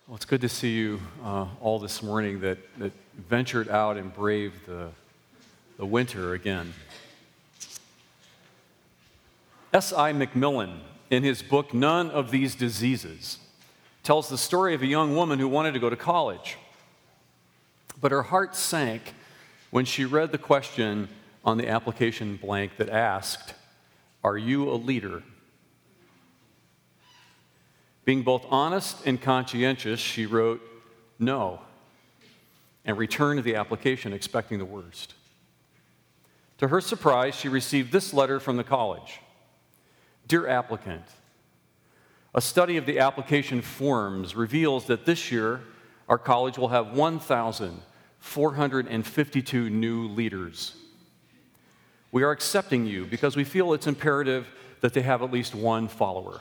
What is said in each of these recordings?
Well, it's good to see you all this morning that ventured out and braved the winter again. S.I. McMillan, in his book, None of These Diseases, tells the story of a young woman who wanted to go to college. But her heart sank when she read the question on the application blank that asked, "Are you a leader?" Being both honest and conscientious, she wrote no and returned the application expecting the worst. To her surprise, she received this letter from the college. Dear applicant, a study of the application forms reveals that this year our college will have 1,452 new leaders. We are accepting you because we feel it's imperative that they have at least one follower.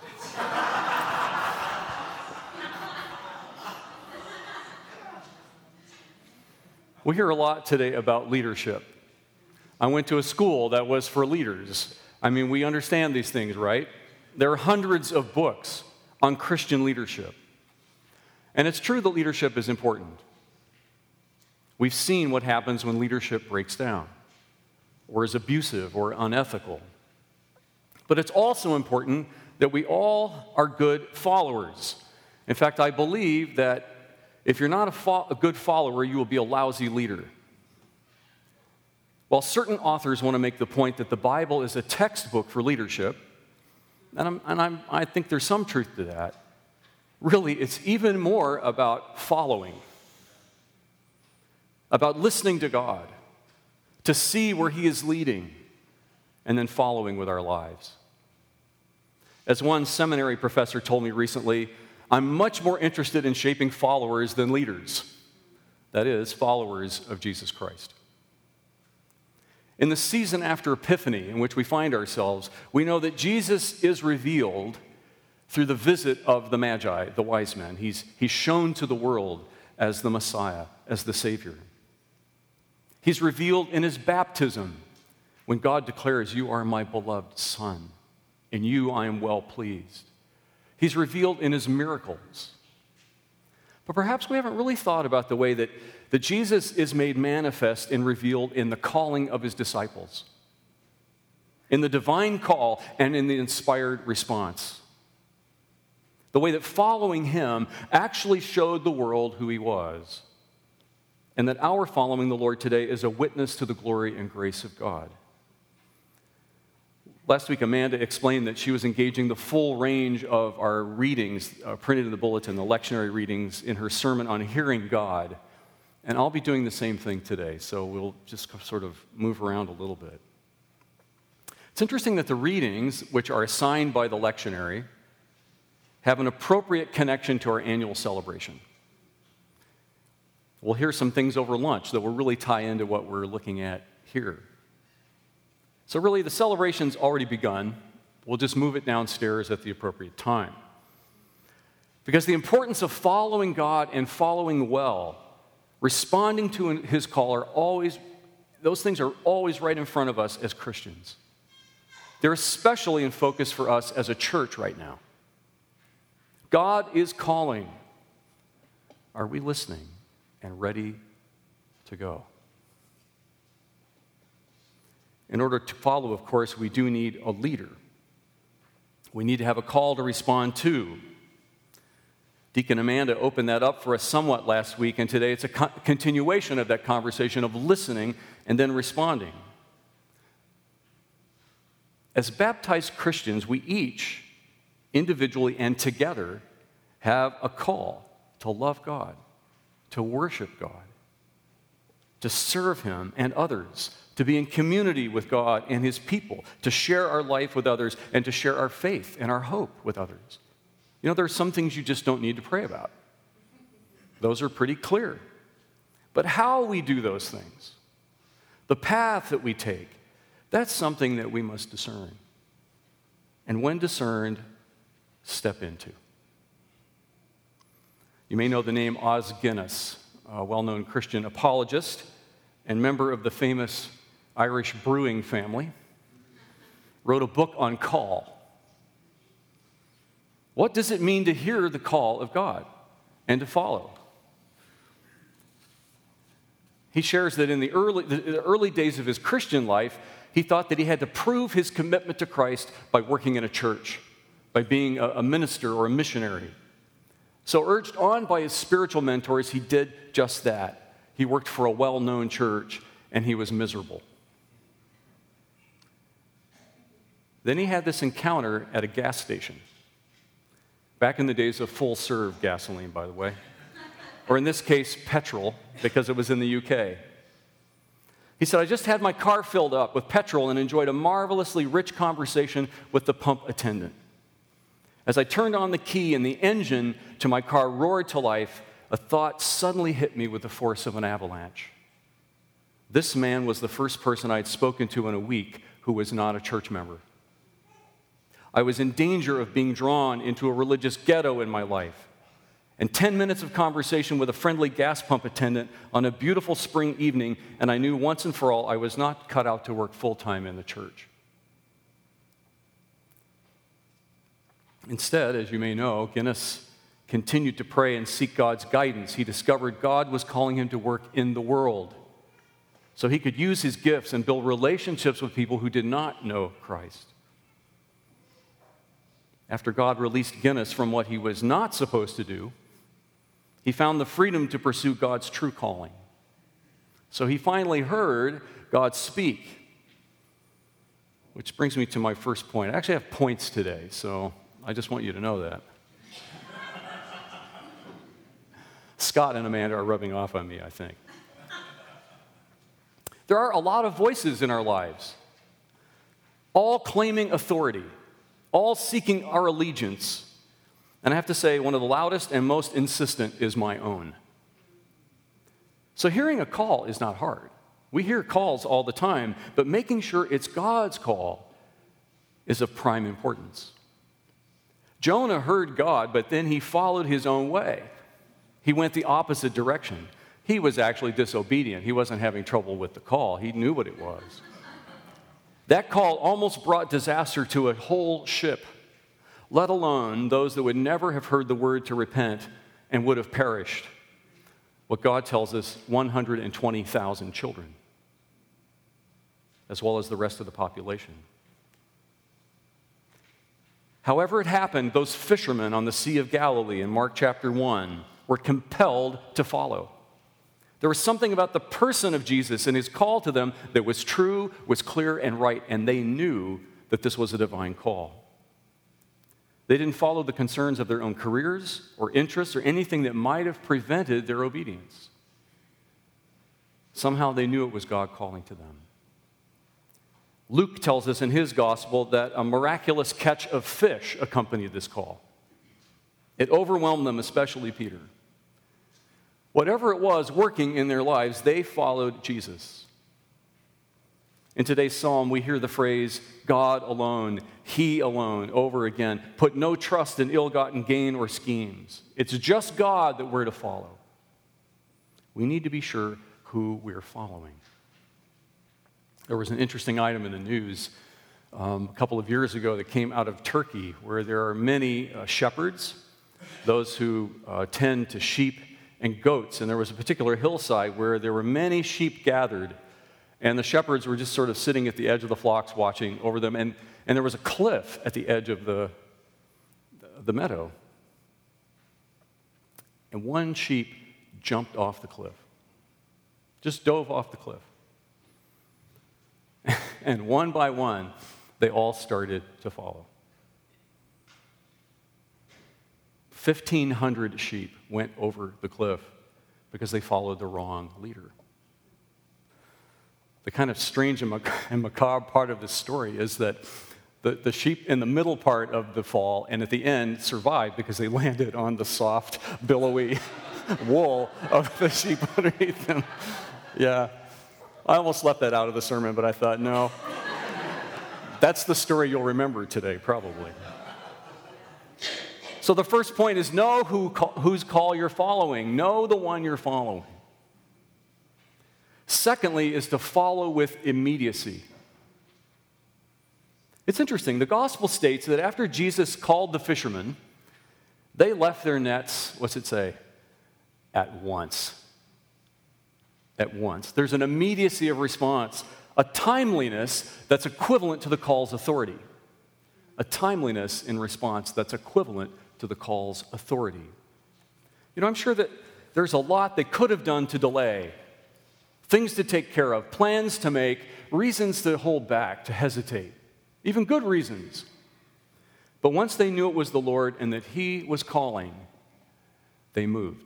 We hear a lot today about leadership. I went to a school that was for leaders. We understand these things, right? There are hundreds of books on Christian leadership. And it's true that leadership is important. We've seen what happens when leadership breaks down, or is abusive or unethical. But it's also important that we all are good followers. In fact, I believe that if you're not a good follower, you will be a lousy leader. While certain authors want to make the point that the Bible is a textbook for leadership, and I think there's some truth to that, really it's even more about following, about listening to God, to see where He is leading, and then following with our lives. As one seminary professor told me recently, I'm much more interested in shaping followers than leaders. That is, followers of Jesus Christ. In the season after Epiphany in which we find ourselves, we know that Jesus is revealed through the visit of the Magi, the wise men. He's shown to the world as the Messiah, as the Savior. He's revealed in His baptism when God declares, "You are my beloved Son, in you I am well pleased." He's revealed in His miracles. But perhaps we haven't really thought about the way that Jesus is made manifest and revealed in the calling of His disciples, in the divine call and in the inspired response. The way that following Him actually showed the world who He was, and that our following the Lord today is a witness to the glory and grace of God. Last week, Amanda explained that she was engaging the full range of our readings printed in the bulletin, the lectionary readings, in her sermon on hearing God. And I'll be doing the same thing today, so we'll just sort of move around a little bit. It's interesting that the readings, which are assigned by the lectionary, have an appropriate connection to our annual celebration. We'll hear some things over lunch that will really tie into what we're looking at here. So really, the celebration's already begun. We'll just move it downstairs at the appropriate time. Because the importance of following God and following well, responding to His call, those things are always right in front of us as Christians. They're especially in focus for us as a church right now. God is calling. Are we listening and ready to go? In order to follow, of course, we do need a leader. We need to have a call to respond to. Deacon Amanda opened that up for us somewhat last week, and today it's a continuation of that conversation of listening and then responding. As baptized Christians, we each, individually and together, have a call to love God, to worship God, to serve Him and others, to be in community with God and His people, to share our life with others, and to share our faith and our hope with others. There are some things you just don't need to pray about. Those are pretty clear. But how we do those things, the path that we take, that's something that we must discern. And when discerned, step into. You may know the name Os Guinness, a well-known Christian apologist and member of the famous Irish brewing family, wrote a book on call. What does it mean to hear the call of God? and to follow. He shares that in the early days of his Christian life, he thought that he had to prove his commitment to Christ by working in a church, by being a minister or a missionary. So urged on by his spiritual mentors, he did just that. He worked for a well-known church, and he was miserable. Then he had this encounter at a gas station. Back in the days of full-serve gasoline, by the way. Or in this case, petrol, because it was in the UK. He said, I just had my car filled up with petrol and enjoyed a marvelously rich conversation with the pump attendant. As I turned on the key and the engine to my car roared to life, a thought suddenly hit me with the force of an avalanche. This man was the first person I had spoken to in a week who was not a church member. I was in danger of being drawn into a religious ghetto in my life. And 10 minutes of conversation with a friendly gas pump attendant on a beautiful spring evening, and I knew once and for all I was not cut out to work full-time in the church. Instead, as you may know, Guinness continued to pray and seek God's guidance. He discovered God was calling him to work in the world so he could use his gifts and build relationships with people who did not know Christ. After God released Guinness from what he was not supposed to do, he found the freedom to pursue God's true calling. So he finally heard God speak. Which brings me to my first point. I actually have points today, so I just want you to know that. Scott and Amanda are rubbing off on me, I think. There are a lot of voices in our lives, all claiming authority, all seeking our allegiance. And I have to say, one of the loudest and most insistent is my own. So hearing a call is not hard. We hear calls all the time, but making sure it's God's call is of prime importance. Jonah heard God, but then he followed his own way. He went the opposite direction. He was actually disobedient. He wasn't having trouble with the call. He knew what it was. That call almost brought disaster to a whole ship, let alone those that would never have heard the word to repent and would have perished. What God tells us, 120,000 children, as well as the rest of the population. However it happened, those fishermen on the Sea of Galilee in Mark chapter 1 were compelled to follow. There was something about the person of Jesus and his call to them that was true, was clear, and right, and they knew that this was a divine call. They didn't follow the concerns of their own careers or interests or anything that might have prevented their obedience. Somehow they knew it was God calling to them. Luke tells us in his gospel that a miraculous catch of fish accompanied this call. It overwhelmed them, especially Peter. Whatever it was working in their lives, they followed Jesus. In today's psalm, we hear the phrase, God alone, he alone, over again. Put no trust in ill-gotten gain or schemes. It's just God that we're to follow. We need to be sure who we're following. There was an interesting item in the news a couple of years ago that came out of Turkey, where there are many shepherds, those who tend to sheep and goats. And there was a particular hillside where there were many sheep gathered, and the shepherds were just sort of sitting at the edge of the flocks watching over them, and there was a cliff at the edge of the meadow. And one sheep jumped off the cliff, just dove off the cliff. And one by one, they all started to follow. 1,500 sheep went over the cliff because they followed the wrong leader. The kind of strange and macabre part of this story is that the sheep in the middle part of the fall and at the end survived because they landed on the soft, billowy wool of the sheep underneath them. Yeah, I almost left that out of the sermon, but I thought, no. That's the story you'll remember today, probably. So the first point is know whose call you're following. Know the one you're following. Secondly is to follow with immediacy. It's interesting. The gospel states that after Jesus called the fishermen, they left their nets, what's it say? at once. At once. There's an immediacy of response, a timeliness that's equivalent to the call's authority. A timeliness in response that's equivalent to the call's authority. You know, I'm sure that there's a lot they could have done to delay, things to take care of, plans to make, reasons to hold back, to hesitate, even good reasons. But once they knew it was the Lord and that He was calling, they moved.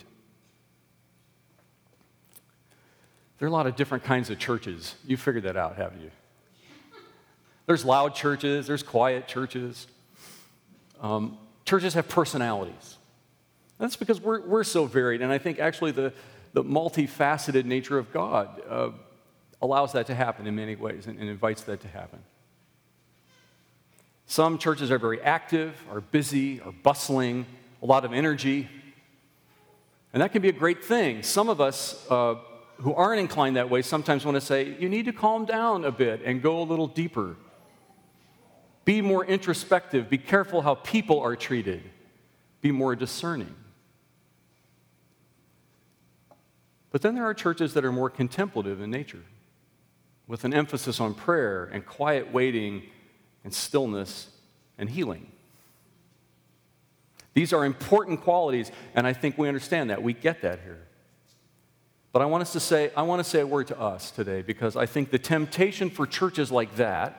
There are a lot of different kinds of churches. You figured that out, haven't you? There's loud churches, there's quiet churches. Churches have personalities. That's because we're so varied, and I think actually the multifaceted nature of God allows that to happen in many ways and invites that to happen. Some churches are very active, are busy, are bustling, a lot of energy, and that can be a great thing. Some of us who aren't inclined that way sometimes want to say, you need to calm down a bit and go a little deeper. Be more introspective. Be careful how people are treated. Be more discerning. But then there are churches that are more contemplative in nature, with an emphasis on prayer and quiet waiting and stillness and healing. These are important qualities, and I think we understand that. We get that here. But I want to say a word to us today, because I think the temptation for churches like that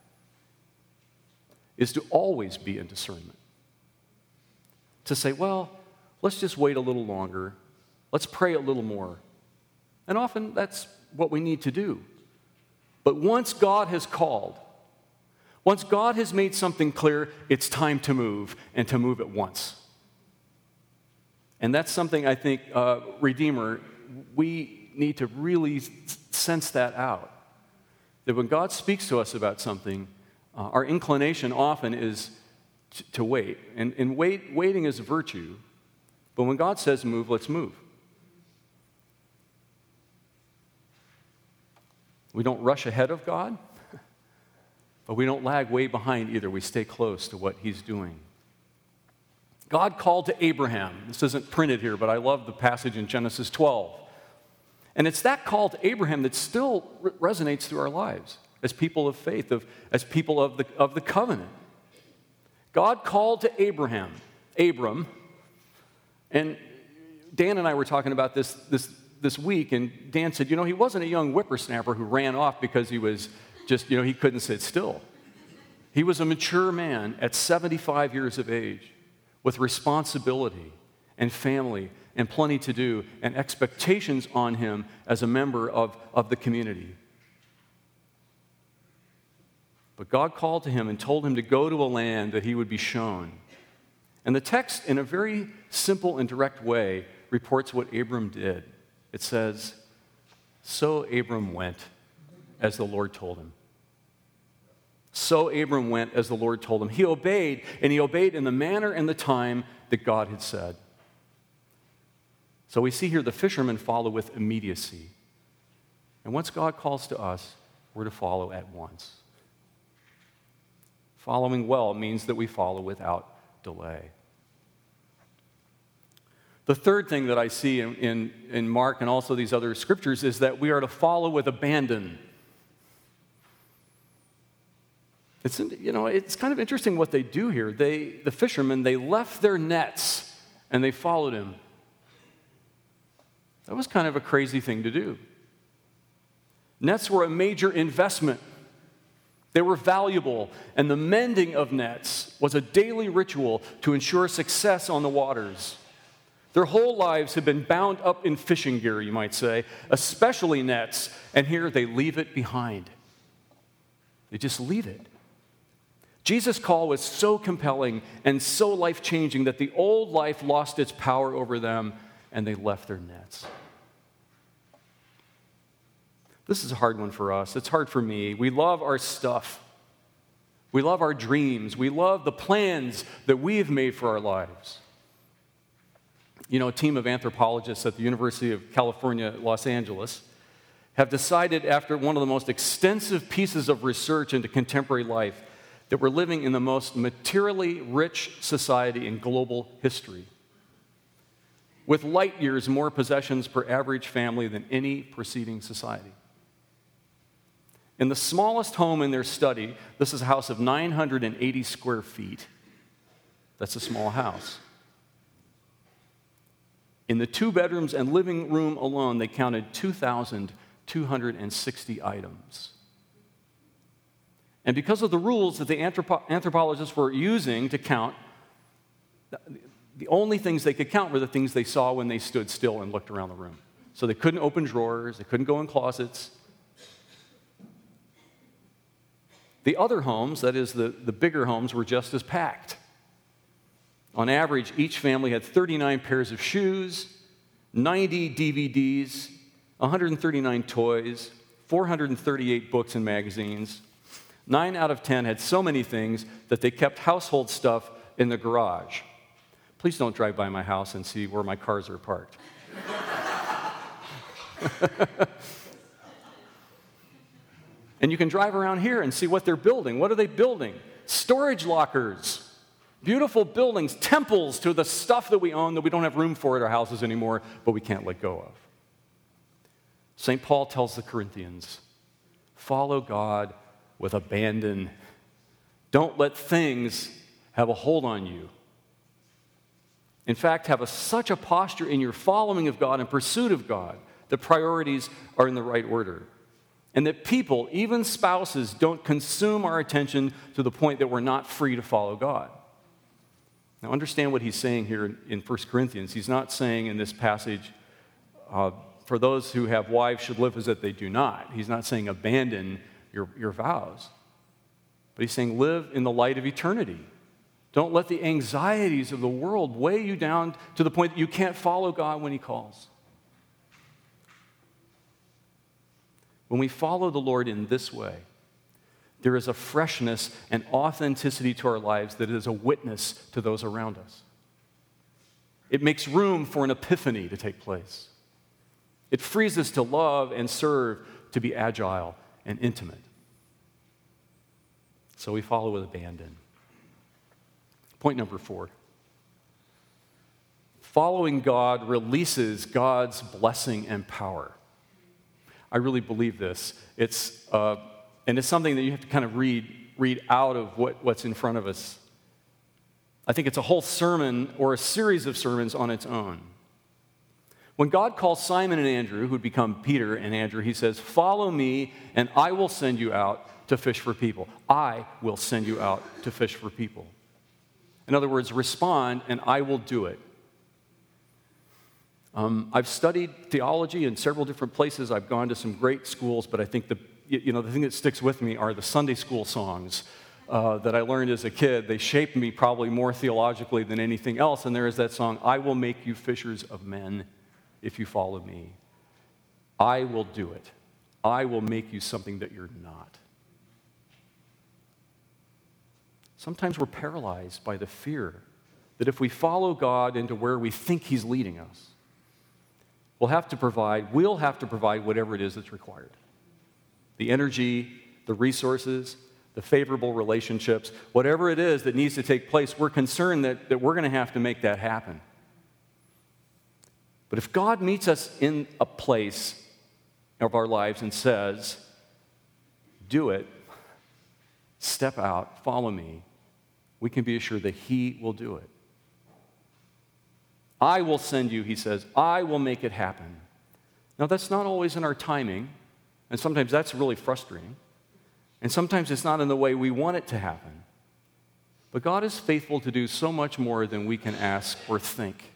is to always be in discernment. To say, well, let's just wait a little longer. Let's pray a little more. And often that's what we need to do. But once God has called, once God has made something clear, it's time to move, and to move at once. And that's something I think, Redeemer, we need to really sense that out. That when God speaks to us about something, our inclination often is to wait. And waiting is a virtue. But when God says move, let's move. We don't rush ahead of God, but we don't lag way behind either. We stay close to what He's doing. God called to Abraham. This isn't printed here, but I love the passage in Genesis 12. And it's that call to Abraham that still resonates through our lives as people of faith, as people of the covenant. God called to Abram, and Dan and I were talking about this week, and Dan said, he wasn't a young whippersnapper who ran off because he was just, he couldn't sit still. He was a mature man at 75 years of age with responsibility and family and plenty to do and expectations on him as a member of the community. But God called to him and told him to go to a land that he would be shown. And the text, in a very simple and direct way, reports what Abram did. It says, so Abram went as the Lord told him. So Abram went as the Lord told him. He obeyed, and he obeyed in the manner and the time that God had said. So we see here the fishermen follow with immediacy. And once God calls to us, we're to follow at once. Following well means that we follow without delay. The third thing that I see in Mark and also these other scriptures is that we are to follow with abandon. It's kind of interesting what they do here. The fishermen, they left their nets and they followed him. That was kind of a crazy thing to do. Nets were a major investment. They were valuable, and the mending of nets was a daily ritual to ensure success on the waters. Their whole lives had been bound up in fishing gear, you might say, especially nets, and here they leave it behind. They just leave it. Jesus' call was so compelling and so life-changing that the old life lost its power over them, and they left their nets. This is a hard one for us. It's hard for me. We love our stuff. We love our dreams. We love the plans that we have made for our lives. A team of anthropologists at the University of California, Los Angeles, have decided after one of the most extensive pieces of research into contemporary life that we're living in the most materially rich society in global history. with light years more possessions per average family than any preceding society. In the smallest home in their study, this is a house of 980 square feet. That's a small house. In the 2 bedrooms and living room alone, they counted 2,260 items. And because of the rules that the anthropologists were using to count, the only things they could count were the things they saw when they stood still and looked around the room. So they couldn't open drawers, they couldn't go in closets. The other homes, that is the bigger homes, were just as packed. On average, each family had 39 pairs of shoes, 90 DVDs, 139 toys, 438 books and magazines. 9 out of 10 had so many things that they kept household stuff in the garage. Please don't drive by my house and see where my cars are parked. And you can drive around here and see what they're building. What are they building? Storage lockers, beautiful buildings, temples to the stuff that we own that we don't have room for at our houses anymore, but we can't let go of. St. Paul tells the Corinthians, follow God with abandon. Don't let things have a hold on you. In fact, have such a posture in your following of God and pursuit of God that priorities are in the right order. And that people, even spouses, don't consume our attention to the point that we're not free to follow God. Now, understand what he's saying here in 1 Corinthians. He's not saying in this passage, for those who have wives should live as if they do not. He's not saying abandon your vows. But he's saying live in the light of eternity. Don't let the anxieties of the world weigh you down to the point that you can't follow God when he calls. When we follow the Lord in this way, there is a freshness and authenticity to our lives that is a witness to those around us. It makes room for an epiphany to take place. It frees us to love and serve, to be agile and intimate. So we follow with abandon. Point number 4. Following God releases God's blessing and power. I really believe this. It's something that you have to kind of read out of what's in front of us. I think it's a whole sermon or a series of sermons on its own. When God calls Simon and Andrew, who'd become Peter and Andrew, he says, follow me and I will send you out to fish for people. I will send you out to fish for people. In other words, respond and I will do it. I've studied theology in several different places. I've gone to some great schools, but I think the thing that sticks with me are the Sunday school songs that I learned as a kid. They shaped me probably more theologically than anything else. And there is that song, I will make you fishers of men if you follow me. I will do it. I will make you something that you're not. Sometimes we're paralyzed by the fear that if we follow God into where we think he's leading us, we'll have to provide whatever it is that's required. The energy, the resources, the favorable relationships, whatever it is that needs to take place, we're concerned that we're going to have to make that happen. But if God meets us in a place of our lives and says, do it, step out, follow me, we can be assured that he will do it. I will send you, he says. I will make it happen. Now, that's not always in our timing, and sometimes that's really frustrating. And sometimes it's not in the way we want it to happen. But God is faithful to do so much more than we can ask or think.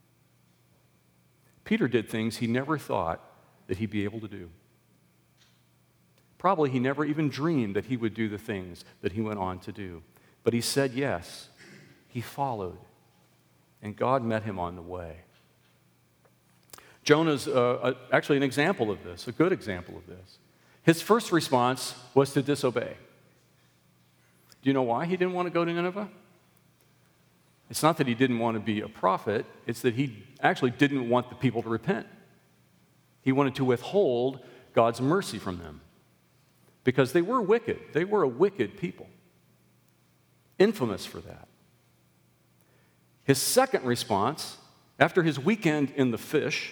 Peter did things he never thought that he'd be able to do. Probably he never even dreamed that he would do the things that he went on to do. But he said yes. He followed. And God met him on the way. Jonah's actually an example of this, a good example of this. His first response was to disobey. Do you know why he didn't want to go to Nineveh? It's not that he didn't want to be a prophet, it's that he actually didn't want the people to repent. He wanted to withhold God's mercy from them because they were wicked. They were a wicked people, infamous for that. His second response after his weekend in the fish,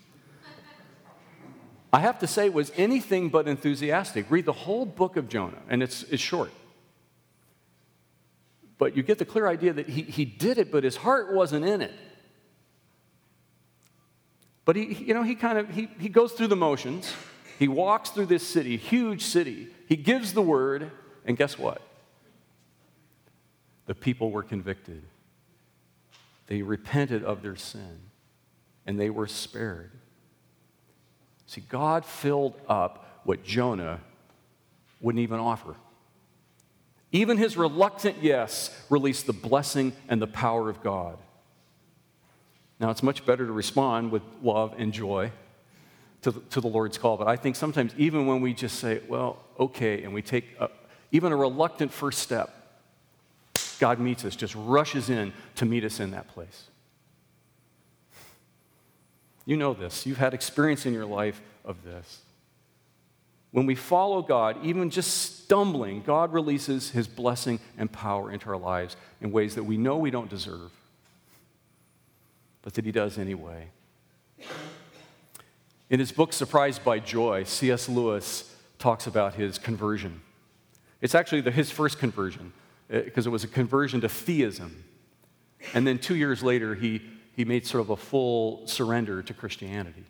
I have to say, was anything but enthusiastic. Read the whole book of Jonah, and it's short. But you get the clear idea that he did it, but his heart wasn't in it. But he goes through the motions. He walks through this city, huge city. He gives the word, and guess what? The people were convicted. They repented of their sin, and they were spared. See, God filled up what Jonah wouldn't even offer. Even his reluctant yes released the blessing and the power of God. Now, it's much better to respond with love and joy to the Lord's call, but I think sometimes even when we just say, well, okay, and we take even a reluctant first step, God meets us, just rushes in to meet us in that place. You know this. You've had experience in your life of this. When we follow God, even just stumbling, God releases his blessing and power into our lives in ways that we know we don't deserve, but that he does anyway. In his book, Surprised by Joy, C.S. Lewis talks about his conversion. It's actually his first conversion, because it was a conversion to theism. And then 2 years later, he made sort of a full surrender to Christianity.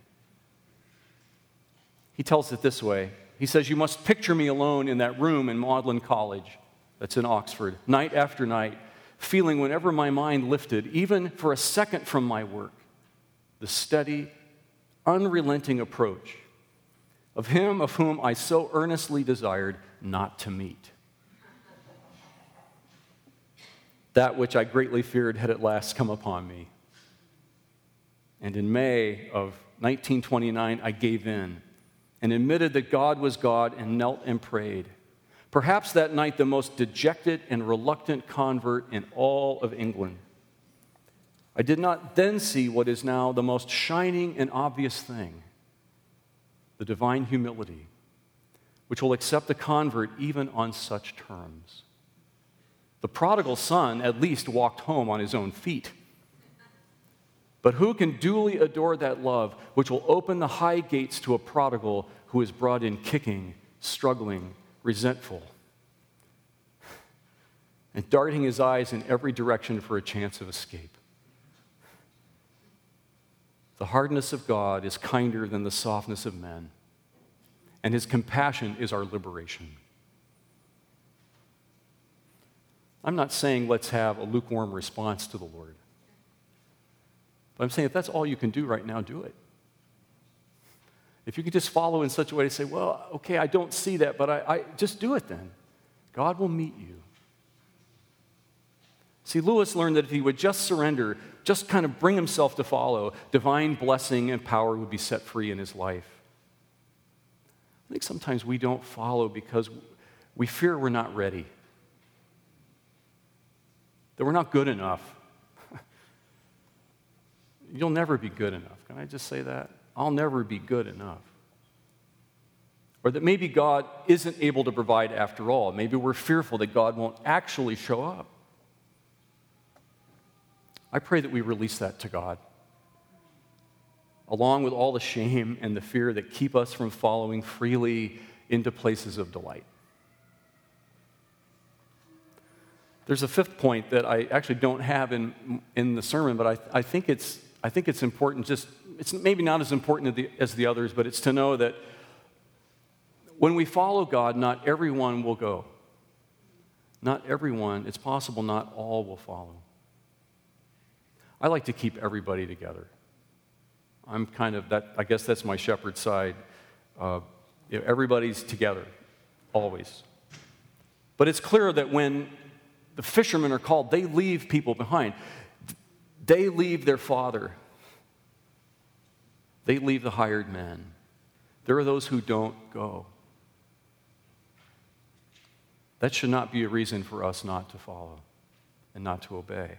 He tells it this way. He says, "You must picture me alone in that room in Magdalen College," that's in Oxford, night after night, feeling whenever my mind lifted, even for a second from my work, the steady, unrelenting approach of him of whom I so earnestly desired not to meet. That which I greatly feared had at last come upon me. And in May of 1929, I gave in and admitted that God was God and knelt and prayed. Perhaps that night the most dejected and reluctant convert in all of England. I did not then see what is now the most shining and obvious thing, the divine humility, which will accept a convert even on such terms. The prodigal son at least walked home on his own feet. But who can duly adore that love which will open the high gates to a prodigal who is brought in kicking, struggling, resentful, and darting his eyes in every direction for a chance of escape? The hardness of God is kinder than the softness of men, and his compassion is our liberation. I'm not saying let's have a lukewarm response to the Lord. But I'm saying if that's all you can do right now, do it. If you can just follow in such a way to say, well, okay, I don't see that, but I just do it then. God will meet you. See, Lewis learned that if he would just surrender, just kind of bring himself to follow, divine blessing and power would be set free in his life. I think sometimes we don't follow because we fear we're not ready, that we're not good enough. You'll never be good enough. Can I just say that? I'll never be good enough. Or that maybe God isn't able to provide after all. Maybe we're fearful that God won't actually show up. I pray that we release that to God, along with all the shame and the fear that keep us from following freely into places of delight. There's a fifth point that I actually don't have in the sermon, but I think it's important. It's maybe not as important as the others, but it's to know that when we follow God, not everyone will go. Not everyone. It's possible not all will follow. I like to keep everybody together. I'm kind of that. I guess that's my shepherd side. Everybody's together, always. But it's clear that when the fishermen are called, they leave people behind. They leave their father. They leave the hired men. There are those who don't go. That should not be a reason for us not to follow and not to obey.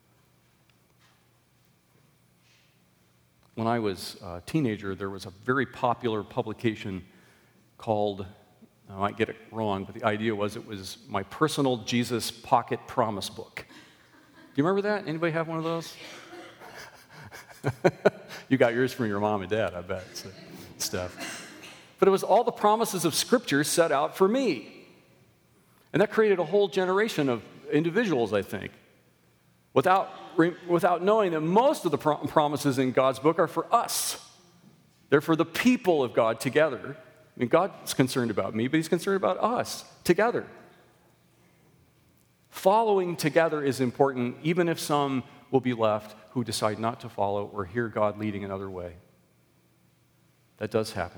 When I was a teenager, there was a very popular publication called, I might get it wrong, but the idea was it was my personal Jesus pocket promise book. Do you remember that? Anybody have one of those? You got yours from your mom and dad, I bet, so, stuff. But it was all the promises of Scripture set out for me. And that created a whole generation of individuals, I think, without knowing that most of the promises in God's book are for us. They're for the people of God together. I mean, God's concerned about me, but he's concerned about us together. Following together is important, even if some will be left who decide not to follow or hear God leading another way. That does happen.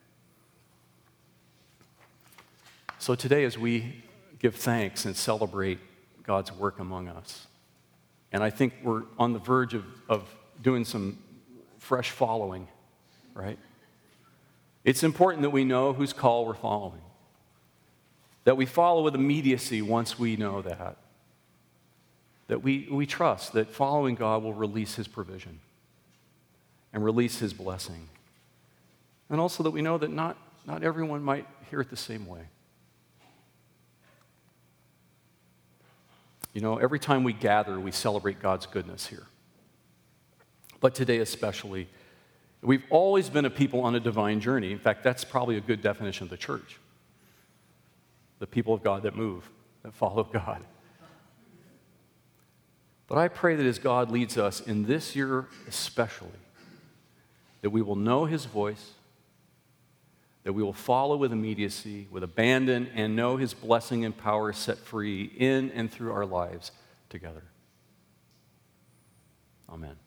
So today, as we give thanks and celebrate God's work among us, and I think we're on the verge of doing some fresh following, right? It's important that we know whose call we're following, that we follow with immediacy once we know that we trust that following God will release his provision and release his blessing, and also that we know that not everyone might hear it the same way. You know, every time we gather, we celebrate God's goodness here. But today especially, we've always been a people on a divine journey. In fact, that's probably a good definition of the church. The people of God that move, that follow God. But I pray that as God leads us in this year especially, that we will know his voice, that we will follow with immediacy, with abandon, and know his blessing and power set free in and through our lives together. Amen.